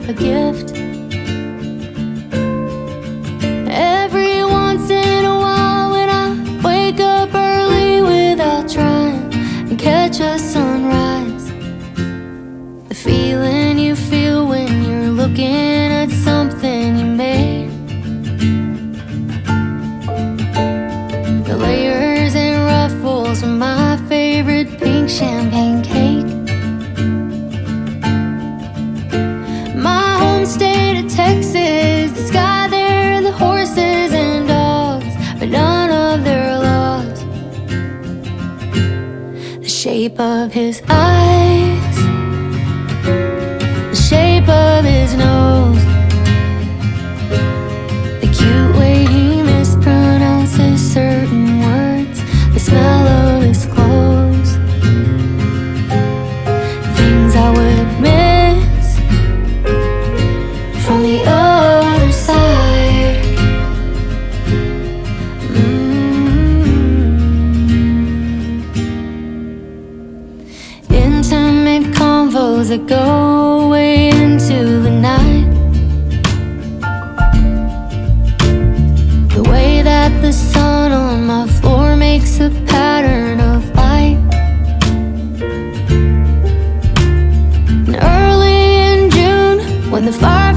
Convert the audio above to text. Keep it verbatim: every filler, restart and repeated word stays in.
a gift. Every once in a while when I wake up early without trying and catch a sunrise, the feeling you feel when you're looking at something you made, the layers and ruffles of my favorite pink champagne cake, my home state of Texas, the sky there, the horses and dogs, but none of their laws, the shape of his eyes, the shape of his nose, the cute way he mispronounces certain words, the smell of his clothes, things I would miss from the other side. mm. Intimate convos that go way into the night, the way that the sun on my floor makes a pattern of light, and early in June when the fire